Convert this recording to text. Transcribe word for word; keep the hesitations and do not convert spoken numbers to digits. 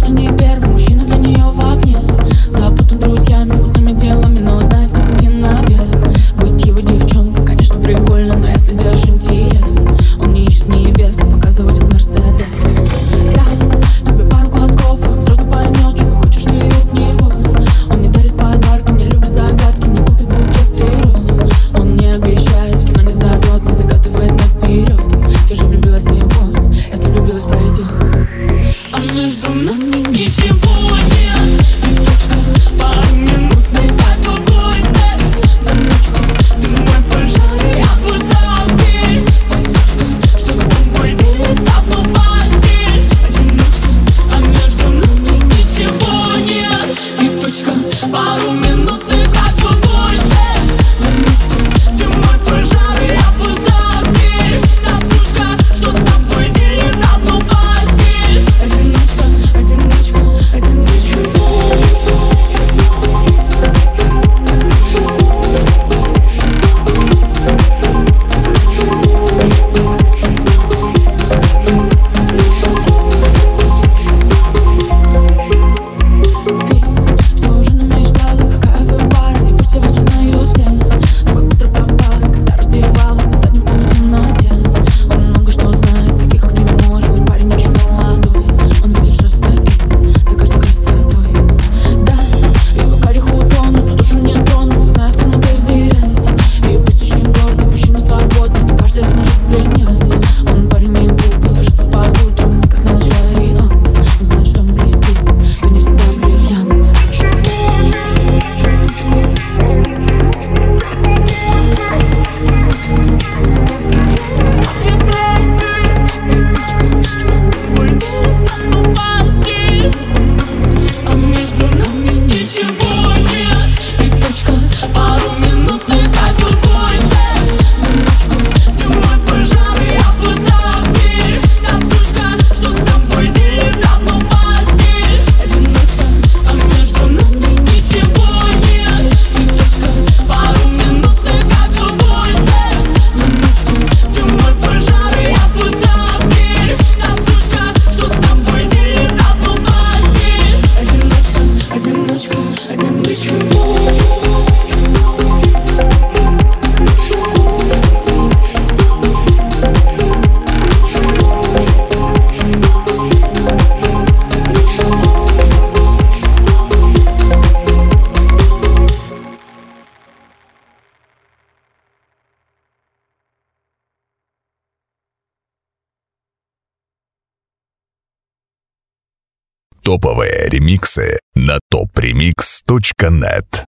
Возможно, не первый мужчина для нее в огне. Запутан друзьями, мутными делами, но знает, как идти наверх. Быть его девчонкой, конечно, прикольно, но если держишь интерес, он не ищет невест, пока заводит Мерседес. Даст тебе пару глотков, и он сразу поймет, чего хочешь ты от него. Он не дарит подарки, не любит загадки, не купит букет и роз. Он не обещает, в кино не зовет, не загадывает наперед. Ты же влюбилась в него, если влюбилась, пройдет. А между нами ничего нет, и точка, пару минутный кайфовой секс. Дамочку, ты мой пожар, я твой сталкер. Тусучка, что с тобой делит одну постель. Одиночка, а между нами ничего нет, и точка, пару минутный кайфовой секс. Дамочку, ты мой пожар, я твой сталкер. Тусучка, что с тобой делит одну постель. Одиночка, одиночка, одиночка. Ты все уже намечтала, какая вы пара, и пусть я вас узнаю все. Но как быстро попалась, когда раздевалась на заднем фоне в темноте. Он много что знает, таких как ты, может быть, парень очень молодой. Он видит, что стоит за каждой красотой. Да, его карих утонут, но душу не тронут, все знают, кому доверять. И пусть очень гордый, мужчина свободный, не каждый сможет принять. Он парень не глупый, ложится под утро, как на ночь вариант. Он знает, что он блестит, то не всегда бриллиант. Тысячка, что с тобой делит одну постель. А между нами ничего нет, и точка, пару минутный кайфовой секс. Дамочку, ты мой пожар, я твой сталкер. Тусучка, что с тобой делит одну постель. Одиночка, а между нами ничего нет, и точка, пару минутный кайфовой секс. Дамочку, ты мой пожар, я твой сталкер. Тусучка, что с тобой делит одну постель. Одиночка, одиночка, одиночка. Топовые ремиксы на топ ремикс точка нет.